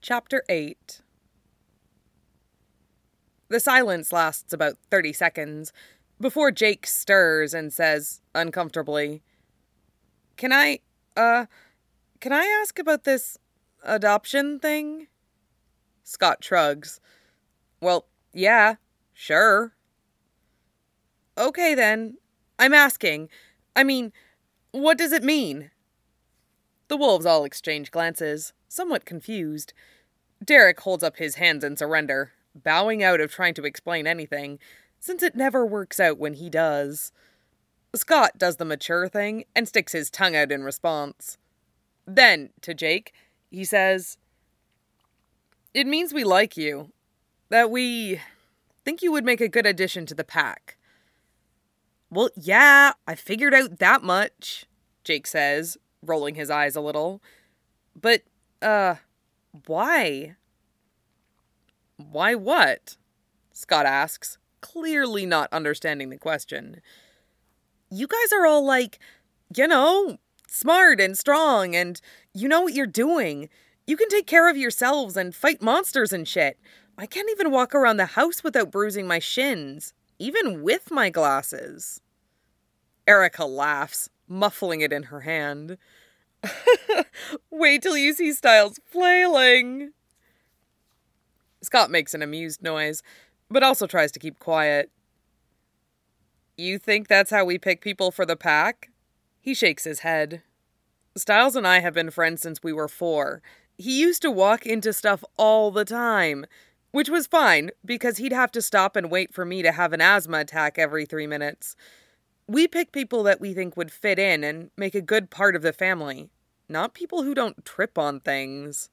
Chapter 8. The silence lasts about 30 seconds before Jake stirs and says, uncomfortably, Can I ask about this adoption thing? Scott shrugs. Well, yeah, sure. Okay then, I'm asking. I mean, what does it mean? The wolves all exchange glances, somewhat confused. Derek holds up his hands in surrender, bowing out of trying to explain anything, since it never works out when he does. Scott does the mature thing and sticks his tongue out in response. Then, to Jake, he says, It means we like you. That we think you would make a good addition to the pack. Well, yeah, I figured out that much, Jake says, rolling his eyes a little. But, why? Why what? Scott asks, clearly not understanding the question. You guys are all like, smart and strong, and you know what you're doing. You can take care of yourselves and fight monsters and shit. I can't even walk around the house without bruising my shins, even with my glasses. Erica laughs, muffling it in her hand. Wait till you see Styles flailing. Scott makes an amused noise, but also tries to keep quiet. You think that's how we pick people for the pack? He shakes his head. Styles and I have been friends since we were 4. He used to walk into stuff all the time, which was fine because he'd have to stop and wait for me to have an asthma attack every 3 minutes. We pick people that we think would fit in and make a good part of the family, not people who don't trip on things.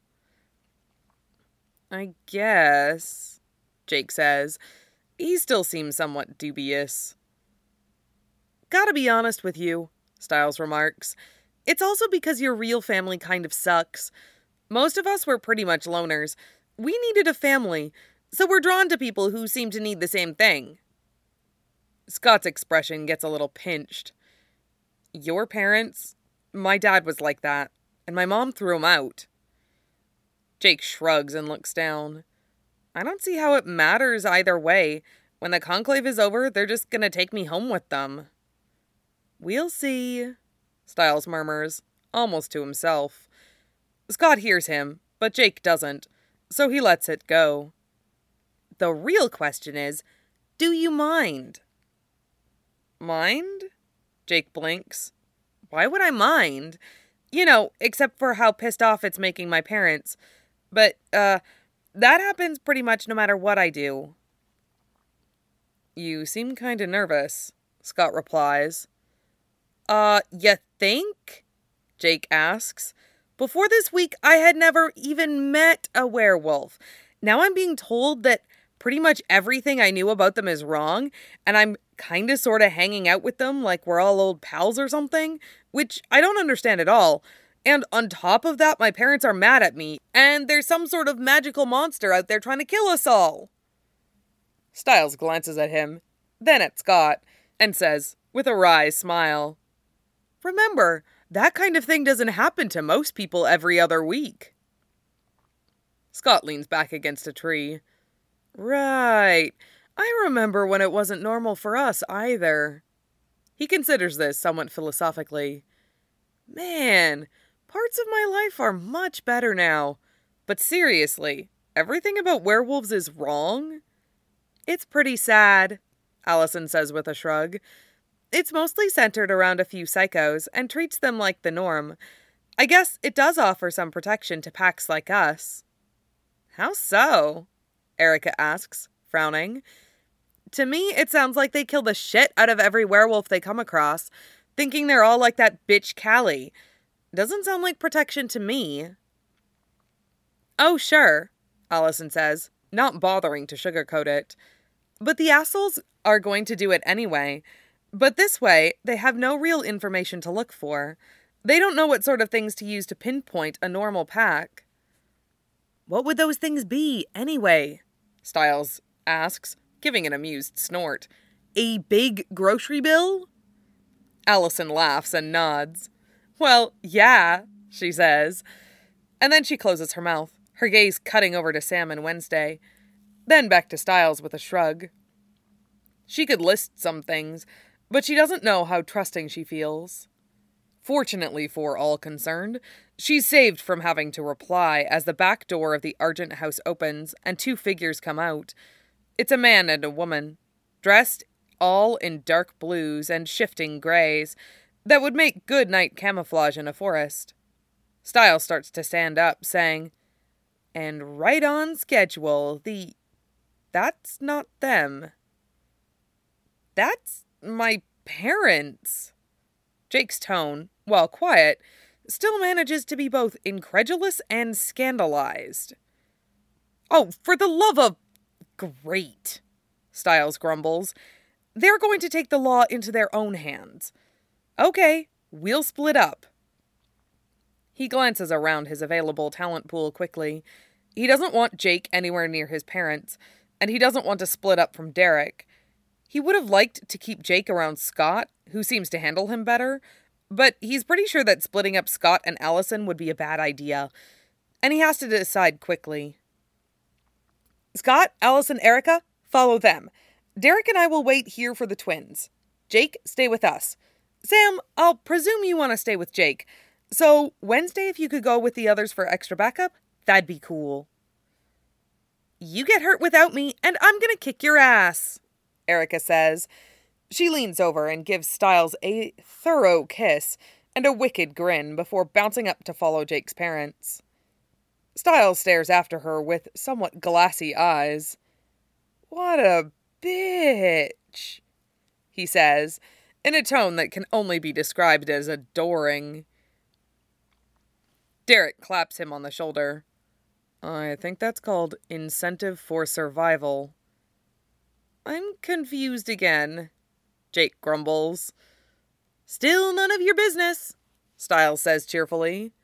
I guess, Jake says. He still seems somewhat dubious. Gotta be honest with you, Styles remarks. It's also because your real family kind of sucks. Most of us were pretty much loners. We needed a family, so we're drawn to people who seem to need the same thing. Scott's expression gets a little pinched. Your parents? My dad was like that, and my mom threw him out. Jake shrugs and looks down. I don't see how it matters either way. When the conclave is over, they're just gonna take me home with them. We'll see, Styles murmurs, almost to himself. Scott hears him, but Jake doesn't, so he lets it go. The real question is, do you mind? Mind? Jake blinks. Why would I mind? Except for how pissed off it's making my parents. But, that happens pretty much no matter what I do. You seem kinda nervous, Scott replies. You think? Jake asks. Before this week, I had never even met a werewolf. Now I'm being told that pretty much everything I knew about them is wrong, and I'm kinda sorta hanging out with them like we're all old pals or something, which I don't understand at all. And on top of that, my parents are mad at me, and there's some sort of magical monster out there trying to kill us all. Styles glances at him, then at Scott, and says, with a wry smile, Remember, that kind of thing doesn't happen to most people every other week. Scott leans back against a tree. Right. I remember when it wasn't normal for us either. He considers this somewhat philosophically. Man, parts of my life are much better now. But seriously, everything about werewolves is wrong? It's pretty sad, Allison says with a shrug. It's mostly centered around a few psychos and treats them like the norm. I guess it does offer some protection to packs like us. How so? Erica asks, frowning. To me, it sounds like they kill the shit out of every werewolf they come across, thinking they're all like that bitch Callie. Doesn't sound like protection to me. Oh, sure, Allison says, not bothering to sugarcoat it. But the assholes are going to do it anyway. But this way, they have no real information to look for. They don't know what sort of things to use to pinpoint a normal pack. What would those things be, anyway? Styles asks, giving an amused snort. A big grocery bill? Allison laughs and nods. Well, yeah, she says. And then she closes her mouth, her gaze cutting over to Sam and Wednesday, then back to Styles with a shrug. She could list some things, but she doesn't know how trusting she feels. Fortunately for all concerned, she's saved from having to reply as the back door of the Argent house opens and two figures come out. It's a man and a woman, dressed all in dark blues and shifting grays that would make good night camouflage in a forest. Styles starts to stand up, saying, "And right on schedule, that's not them. That's my parents." Jake's tone, while quiet, still manages to be both incredulous and scandalized. "Oh, for the love of... Great," Styles grumbles. "They're going to take the law into their own hands. Okay, we'll split up." He glances around his available talent pool quickly. He doesn't want Jake anywhere near his parents, and he doesn't want to split up from Derek. He would have liked to keep Jake around Scott, who seems to handle him better, but he's pretty sure that splitting up Scott and Allison would be a bad idea, and he has to decide quickly. "Scott, Allison, Erica, follow them. Derek and I will wait here for the twins. Jake, stay with us. Sam, I'll presume you want to stay with Jake. So, Wednesday, if you could go with the others for extra backup, that'd be cool." "You get hurt without me, and I'm gonna kick your ass," Erica says. She leans over and gives Styles a thorough kiss and a wicked grin before bouncing up to follow Jake's parents. Styles stares after her with somewhat glassy eyes. "What a bitch," he says, in a tone that can only be described as adoring. Derek claps him on the shoulder. "I think that's called incentive for survival." "I'm confused again," Jake grumbles. "Still none of your business," Styles says cheerfully.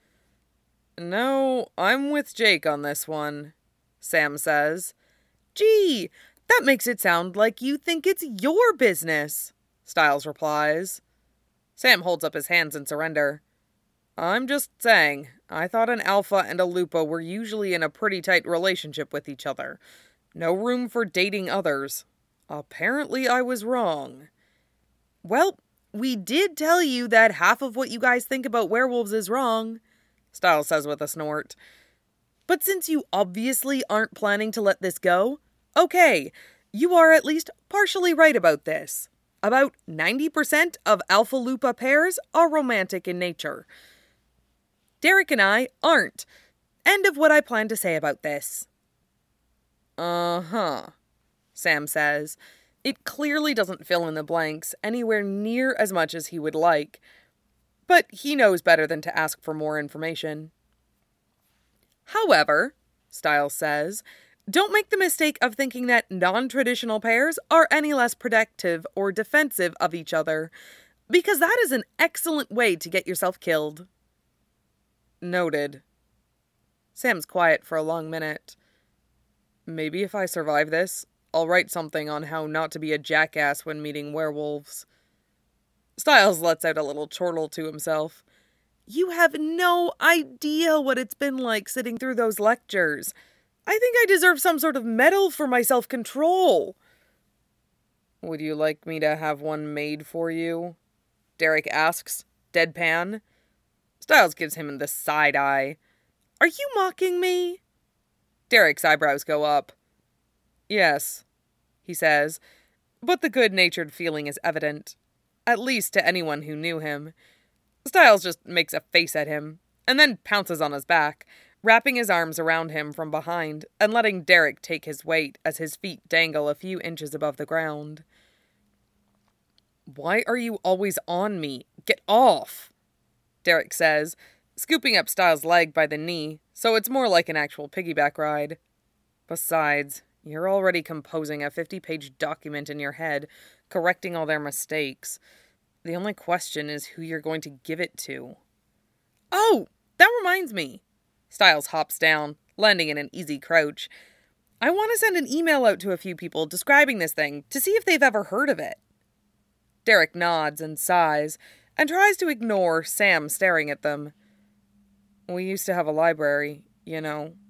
"No, I'm with Jake on this one," Sam says. "Gee, that makes it sound like you think it's your business," Styles replies. Sam holds up his hands in surrender. "I'm just saying, I thought an alpha and a lupa were usually in a pretty tight relationship with each other. No room for dating others. Apparently I was wrong." "Well, we did tell you that half of what you guys think about werewolves is wrong," Styles says with a snort. "But since you obviously aren't planning to let this go, okay, you are at least partially right about this. About 90% of alpha lupa pairs are romantic in nature. Derek and I aren't. End of what I plan to say about this." "Uh-huh," Sam says. It clearly doesn't fill in the blanks anywhere near as much as he would like, but he knows better than to ask for more information. "However," Styles says, "don't make the mistake of thinking that non-traditional pairs are any less protective or defensive of each other, because that is an excellent way to get yourself killed." "Noted." Sam's quiet for a long minute. "Maybe if I survive this, I'll write something on how not to be a jackass when meeting werewolves." Styles lets out a little chortle to himself. "You have no idea what it's been like sitting through those lectures. I think I deserve some sort of medal for my self-control." "Would you like me to have one made for you?" Derek asks, deadpan. Styles gives him the side eye. "Are you mocking me?" Derek's eyebrows go up. "Yes," he says, but the good-natured feeling is evident, at least to anyone who knew him. Styles just makes a face at him, and then pounces on his back, wrapping his arms around him from behind and letting Derek take his weight as his feet dangle a few inches above the ground. "Why are you always on me? Get off!" Derek says, scooping up Styles' leg by the knee, so it's more like an actual piggyback ride. "Besides, you're already composing a 50-page document in your head, correcting all their mistakes. The only question is who you're going to give it to." "Oh, that reminds me." Styles hops down, landing in an easy crouch. "I want to send an email out to a few people describing this thing to see if they've ever heard of it." Derek nods and sighs, and tries to ignore Sam staring at them. "We used to have a library, you know,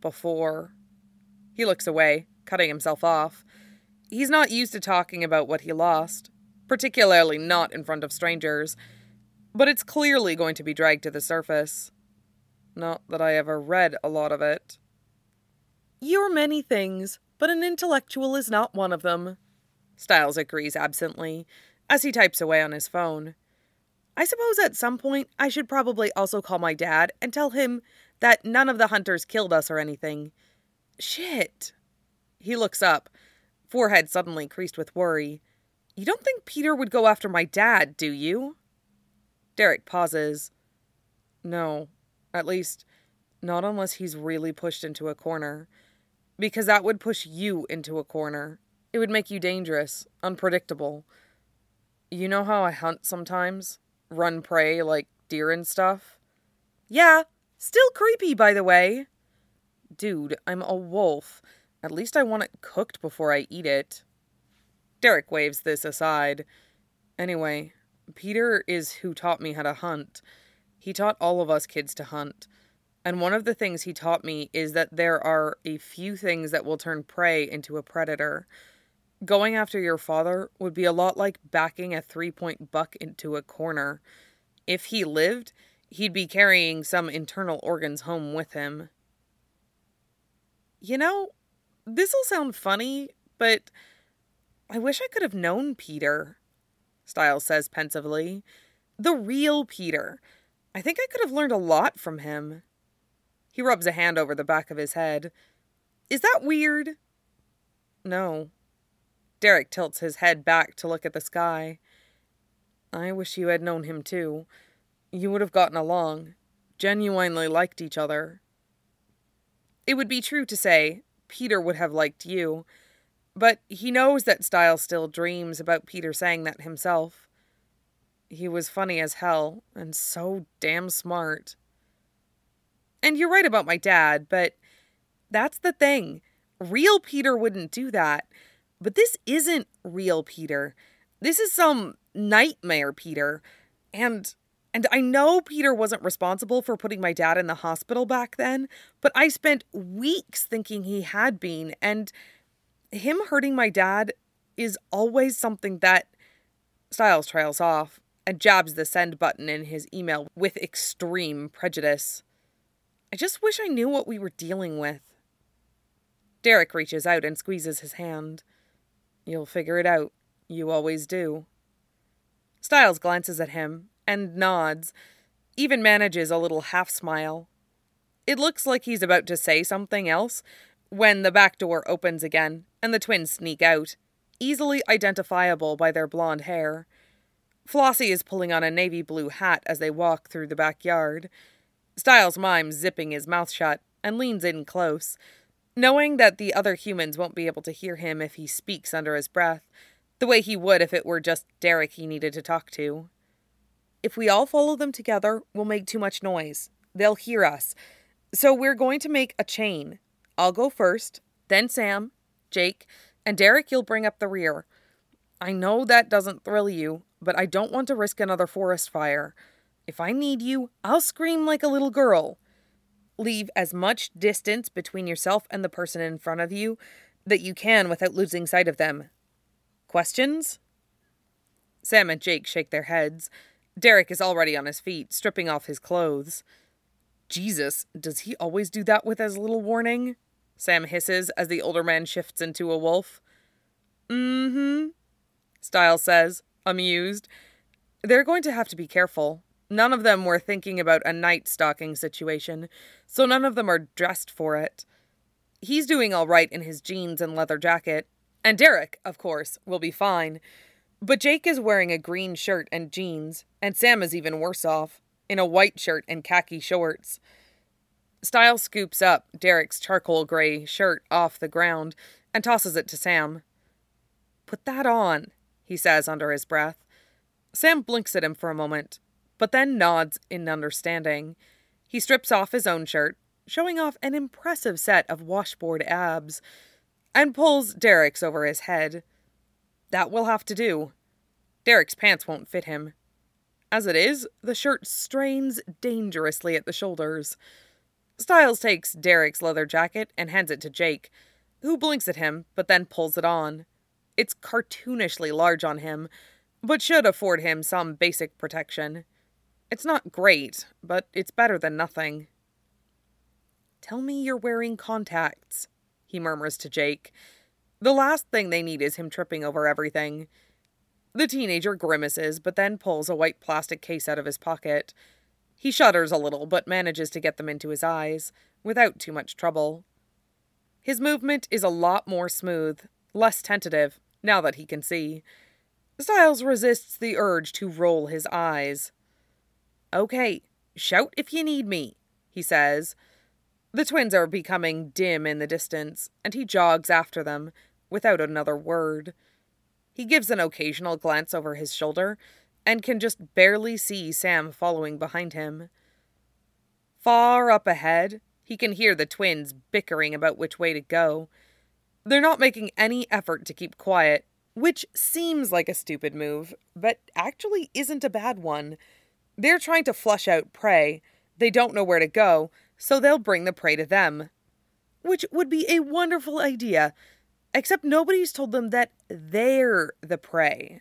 before. He looks away, cutting himself off. He's not used to talking about what he lost, particularly not in front of strangers, but it's clearly going to be dragged to the surface. Not that I ever read a lot of it. You're many things, but an intellectual is not one of them, Styles agrees absently, as he types away on his phone. I suppose at some point I should probably also call my dad and tell him that none of the hunters killed us or anything. Shit. He looks up, forehead suddenly creased with worry. You don't think Peter would go after my dad, do you? Derek pauses. No, at least, not unless he's really pushed into a corner. Because that would push you into a corner. It would make you dangerous, unpredictable. You know how I hunt sometimes? Run prey like deer and stuff? Yeah, still creepy, by the way. Dude, I'm a wolf. At least I want it cooked before I eat it. Derek waves this aside. Anyway, Peter is who taught me how to hunt. He taught all of us kids to hunt. And one of the things he taught me is that there are a few things that will turn prey into a predator. Going after your father would be a lot like backing a 3-point buck into a corner. If he lived, he'd be carrying some internal organs home with him. You know, this'll sound funny, but I wish I could have known Peter, Styles says pensively. The real Peter. I think I could have learned a lot from him. He rubs a hand over the back of his head. Is that weird? No. Derek tilts his head back to look at the sky. I wish you had known him too. You would have gotten along. Genuinely liked each other. It would be true to say Peter would have liked you, but he knows that Styles still dreams about Peter saying that himself. He was funny as hell, and so damn smart. And you're right about my dad, but that's the thing. Real Peter wouldn't do that. But this isn't real Peter. This is some nightmare Peter. And I know Peter wasn't responsible for putting my dad in the hospital back then, but I spent weeks thinking he had been, and him hurting my dad is always something that... Styles trails off and jabs the send button in his email with extreme prejudice. I just wish I knew what we were dealing with. Derek reaches out and squeezes his hand. You'll figure it out. You always do. Styles glances at him and nods, even manages a little half-smile. It looks like he's about to say something else when the back door opens again and the twins sneak out, easily identifiable by their blonde hair. Flossie is pulling on a navy blue hat as they walk through the backyard. Styles mimes zipping his mouth shut and leans in close, knowing that the other humans won't be able to hear him if he speaks under his breath, the way he would if it were just Derek he needed to talk to. If we all follow them together, we'll make too much noise. They'll hear us. So we're going to make a chain. I'll go first, then Sam, Jake, and Derek, you'll bring up the rear. I know that doesn't thrill you, but I don't want to risk another forest fire. If I need you, I'll scream like a little girl. Leave as much distance between yourself and the person in front of you that you can without losing sight of them. Questions? Sam and Jake shake their heads. Derek is already on his feet, stripping off his clothes. Jesus, does he always do that with as little warning? Sam hisses as the older man shifts into a wolf. Mm-hmm, Styles says, amused. They're going to have to be careful. None of them were thinking about a night stalking situation, so none of them are dressed for it. He's doing all right in his jeans and leather jacket, and Derek, of course, will be fine. But Jake is wearing a green shirt and jeans, and Sam is even worse off, in a white shirt and khaki shorts. Styles scoops up Derek's charcoal gray shirt off the ground and tosses it to Sam. Put that on, he says under his breath. Sam blinks at him for a moment, but then nods in understanding. He strips off his own shirt, showing off an impressive set of washboard abs, and pulls Derek's over his head. That will have to do. Derek's pants won't fit him. As it is, the shirt strains dangerously at the shoulders. Styles takes Derek's leather jacket and hands it to Jake, who blinks at him but then pulls it on. It's cartoonishly large on him, but should afford him some basic protection. It's not great, but it's better than nothing. "Tell me you're wearing contacts," he murmurs to Jake. The last thing they need is him tripping over everything. The teenager grimaces, but then pulls a white plastic case out of his pocket. He shudders a little, but manages to get them into his eyes, without too much trouble. His movement is a lot more smooth, less tentative, now that he can see. Styles resists the urge to roll his eyes. "Okay, shout if you need me," he says. The twins are becoming dim in the distance, and he jogs after them, without another word. He gives an occasional glance over his shoulder, and can just barely see Sam following behind him. Far up ahead, he can hear the twins bickering about which way to go. They're not making any effort to keep quiet, which seems like a stupid move, but actually isn't a bad one. They're trying to flush out prey. They don't know where to go, so they'll bring the prey to them. Which would be a wonderful idea, except nobody's told them that they're the prey.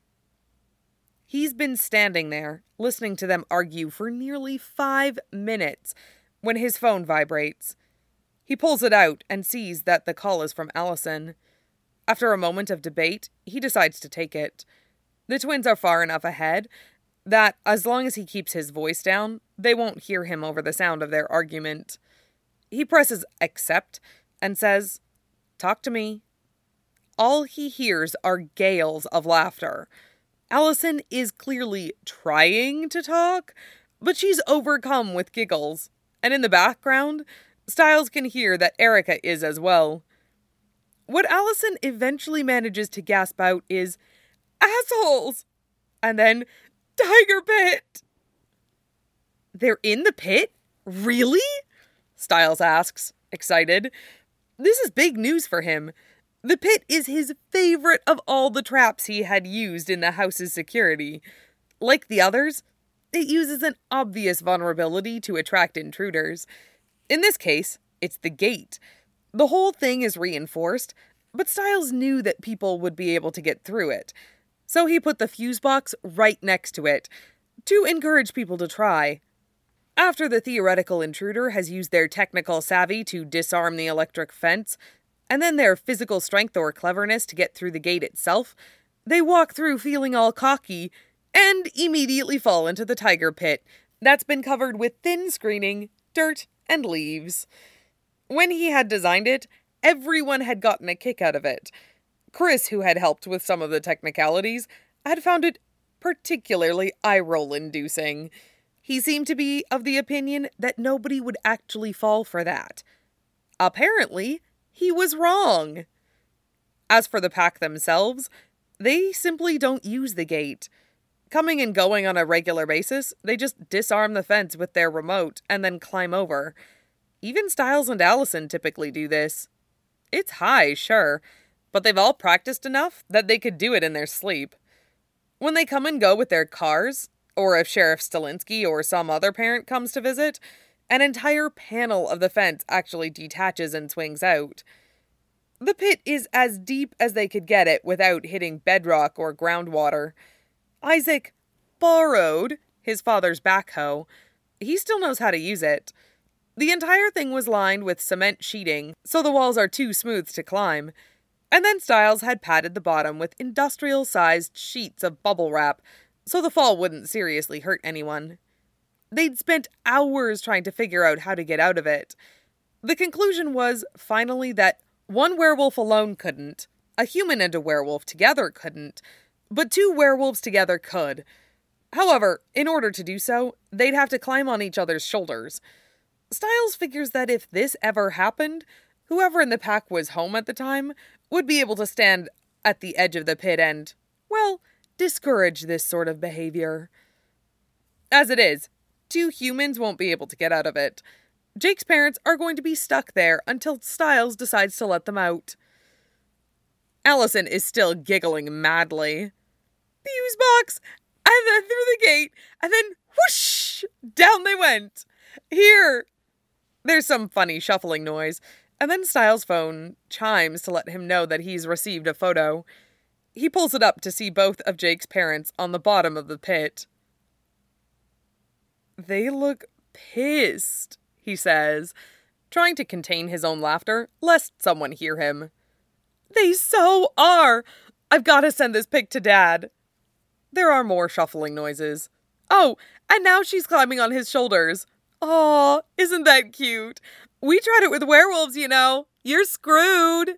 He's been standing there, listening to them argue for nearly 5 minutes, when his phone vibrates. He pulls it out and sees that the call is from Allison. After a moment of debate, he decides to take it. The twins are far enough ahead that, as long as he keeps his voice down, they won't hear him over the sound of their argument. He presses accept and says, "Talk to me." All he hears are gales of laughter. Allison is clearly trying to talk, but she's overcome with giggles. And in the background, Styles can hear that Erica is as well. What Allison eventually manages to gasp out is, "Assholes!" And then, "Tiger pit!" "They're in the pit? Really?" Styles asks, excited. This is big news for him. The pit is his favorite of all the traps he had used in the house's security. Like the others, it uses an obvious vulnerability to attract intruders. In this case, it's the gate. The whole thing is reinforced, but Styles knew that people would be able to get through it. So he put the fuse box right next to it, to encourage people to try. After the theoretical intruder has used their technical savvy to disarm the electric fence, and then their physical strength or cleverness to get through the gate itself, they walk through feeling all cocky, and immediately fall into the tiger pit that's been covered with thin screening, dirt, and leaves. When he had designed it, everyone had gotten a kick out of it. Chris, who had helped with some of the technicalities, had found it particularly eye-roll-inducing. He seemed to be of the opinion that nobody would actually fall for that. Apparently, he was wrong. As for the pack themselves, they simply don't use the gate. Coming and going on a regular basis, they just disarm the fence with their remote and then climb over. Even Styles and Allison typically do this. It's high, sure, but they've all practiced enough that they could do it in their sleep. When they come and go with their cars, or if Sheriff Stilinski or some other parent comes to visit, an entire panel of the fence actually detaches and swings out. The pit is as deep as they could get it without hitting bedrock or groundwater. Isaac borrowed his father's backhoe. He still knows how to use it. The entire thing was lined with cement sheeting, so the walls are too smooth to climb. And then Styles had padded the bottom with industrial-sized sheets of bubble wrap, so the fall wouldn't seriously hurt anyone. They'd spent hours trying to figure out how to get out of it. The conclusion was, finally, that one werewolf alone couldn't, a human and a werewolf together couldn't, but 2 werewolves together could. However, in order to do so, they'd have to climb on each other's shoulders. Styles figures that if this ever happened, whoever in the pack was home at the time would be able to stand at the edge of the pit and, well, discourage this sort of behavior. As it is, 2 humans won't be able to get out of it. Jake's parents are going to be stuck there until Styles decides to let them out. Allison is still giggling madly. Fuse box, and then through the gate, and then whoosh, down they went. Here, There's some funny shuffling noise, and then Styles' phone chimes to let him know that he's received a photo. He pulls it up to see both of Jake's parents on the bottom of the pit. "They look pissed," he says, trying to contain his own laughter, lest someone hear him. "They so are! I've got to send this pic to Dad." There are more shuffling noises. Oh, and now she's climbing on his shoulders. Aw, isn't that cute? We tried it with werewolves, you know. You're screwed.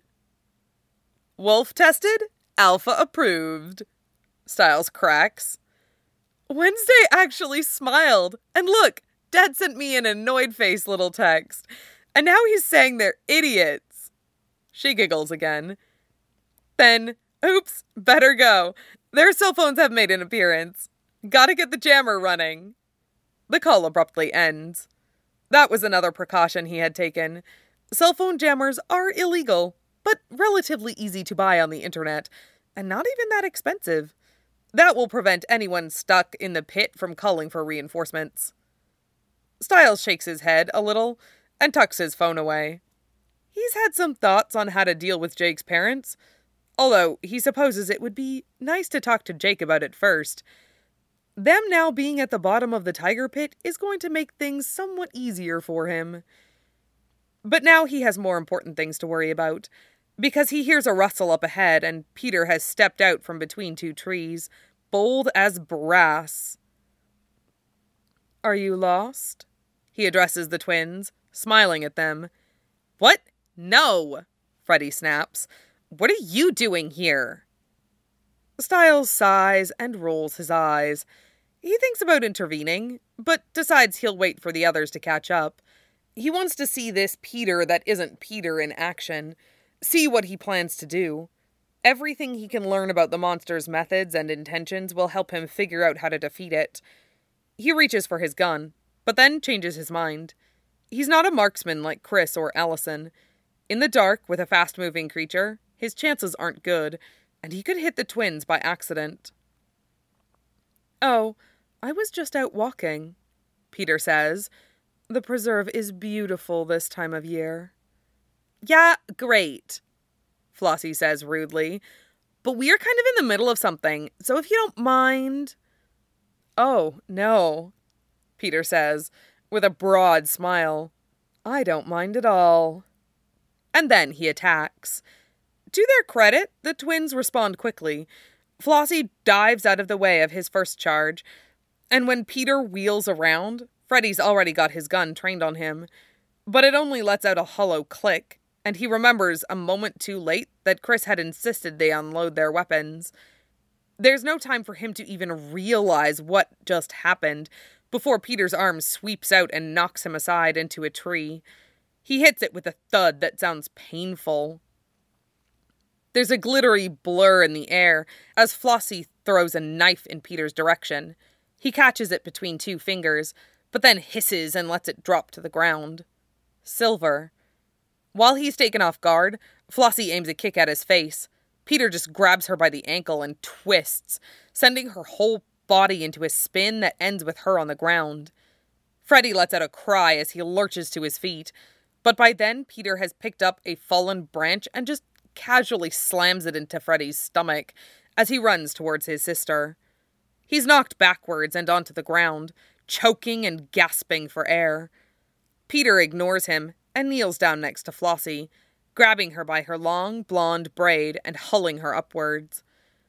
Wolf tested, alpha approved. Styles cracks. Wednesday actually smiled. And look, Dad sent me an annoyed face little text. And now he's saying they're idiots. She giggles again. Then, oops, better go. Their cell phones have made an appearance. Gotta get the jammer running. The call abruptly ends. That was another precaution he had taken. Cell phone jammers are illegal, but relatively easy to buy on the internet, and not even that expensive. That will prevent anyone stuck in the pit from calling for reinforcements. Styles shakes his head a little and tucks his phone away. He's had some thoughts on how to deal with Jake's parents, although he supposes it would be nice to talk to Jake about it first. Them now being at the bottom of the tiger pit is going to make things somewhat easier for him. But now he has more important things to worry about, because he hears a rustle up ahead and Peter has stepped out from between two trees, bold as brass. "Are you lost?" He addresses the twins, smiling at them. "What? No!" Freddy snaps. "What are you doing here?" Styles sighs and rolls his eyes. He thinks about intervening, but decides he'll wait for the others to catch up. He wants to see this Peter that isn't Peter in action, see what he plans to do. Everything he can learn about the monster's methods and intentions will help him figure out how to defeat it. He reaches for his gun, but then changes his mind. He's not a marksman like Chris or Allison. In the dark, with a fast-moving creature, his chances aren't good, and he could hit the twins by accident. "Oh, I was just out walking," Peter says. "The preserve is beautiful this time of year." "Yeah, great," Flossie says rudely. "But we're kind of in the middle of something, so if you don't mind..." "Oh, no," Peter says, with a broad smile. "I don't mind at all." And then he attacks. To their credit, the twins respond quickly. Flossie dives out of the way of his first charge, and when Peter wheels around, Freddy's already got his gun trained on him. But it only lets out a hollow click, and he remembers a moment too late that Chris had insisted they unload their weapons. There's no time for him to even realize what just happened before Peter's arm sweeps out and knocks him aside into a tree. He hits it with a thud that sounds painful. There's a glittery blur in the air as Flossie throws a knife in Peter's direction. He catches it between two fingers, but then hisses and lets it drop to the ground. Silver. While he's taken off guard, Flossie aims a kick at his face. Peter just grabs her by the ankle and twists, sending her whole body into a spin that ends with her on the ground. Freddy lets out a cry as he lurches to his feet, but by then Peter has picked up a fallen branch and just casually slams it into Freddy's stomach as he runs towards his sister. He's knocked backwards and onto the ground, choking and gasping for air. Peter ignores him and kneels down next to Flossie, grabbing her by her long blonde braid and hulling her upwards.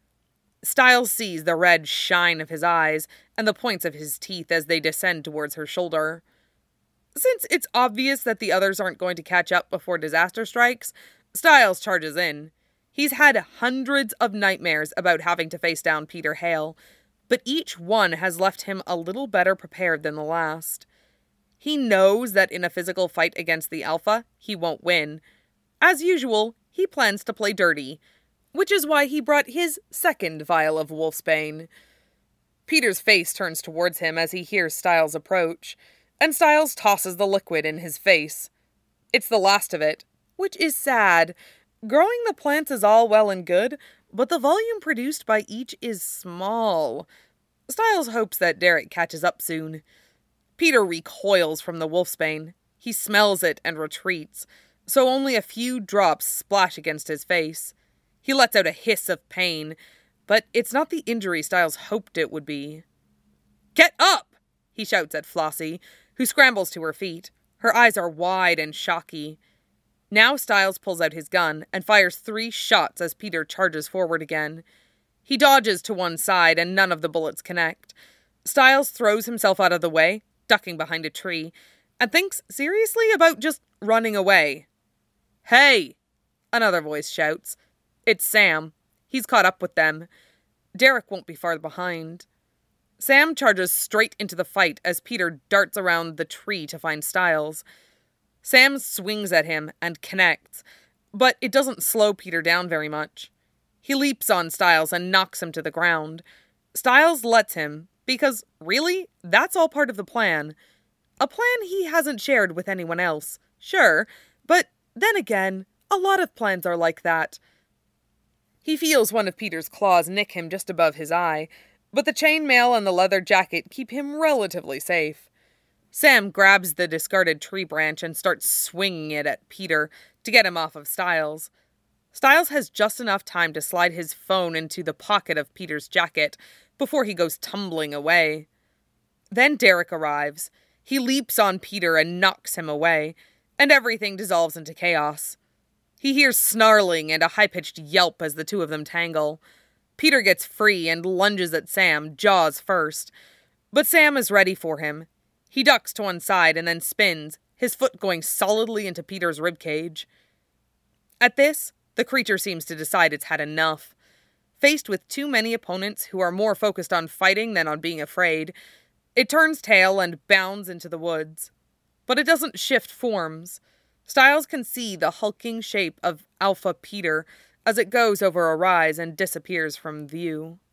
Styles sees the red shine of his eyes and the points of his teeth as they descend towards her shoulder. Since it's obvious that the others aren't going to catch up before disaster strikes, Styles charges in. He's had hundreds of nightmares about having to face down Peter Hale, but each one has left him a little better prepared than the last. He knows that in a physical fight against the Alpha, he won't win. As usual, he plans to play dirty, which is why he brought his second vial of Wolfsbane. Peter's face turns towards him as he hears Styles approach, and Styles tosses the liquid in his face. It's the last of it, which is sad. Growing the plants is all well and good, but the volume produced by each is small. Styles hopes that Derek catches up soon. Peter recoils from the Wolfsbane. He He smells it and retreats, so only a few drops splash against his face. He lets out a hiss of pain, but it's not the injury Styles hoped it would be. "Get up!" he shouts at Flossie, who scrambles to her feet. Her eyes are wide and shocky. Now Styles pulls out his gun and fires 3 shots as Peter charges forward again. He dodges to one side and none of the bullets connect. Styles throws himself out of the way, ducking behind a tree, and thinks seriously about just running away. "Hey!" another voice shouts. It's Sam. He's caught up with them. Derek won't be far behind. Sam charges straight into the fight as Peter darts around the tree to find Styles. Sam swings at him and connects, but it doesn't slow Peter down very much. He leaps on Styles and knocks him to the ground. Styles lets him, because really, that's all part of the plan. A plan he hasn't shared with anyone else, sure, but then again, a lot of plans are like that. He feels one of Peter's claws nick him just above his eye, but the chainmail and the leather jacket keep him relatively safe. Sam grabs the discarded tree branch and starts swinging it at Peter to get him off of Styles. Styles has just enough time to slide his phone into the pocket of Peter's jacket before he goes tumbling away. Then Derek arrives. He leaps on Peter and knocks him away, and everything dissolves into chaos. He hears snarling and a high-pitched yelp as the two of them tangle. Peter gets free and lunges at Sam, jaws first. But Sam is ready for him. He ducks to one side and then spins, his foot going solidly into Peter's ribcage. At this, the creature seems to decide it's had enough. Faced with too many opponents who are more focused on fighting than on being afraid, it turns tail and bounds into the woods. But it doesn't shift forms. Styles can see the hulking shape of Alpha Peter as it goes over a rise and disappears from view.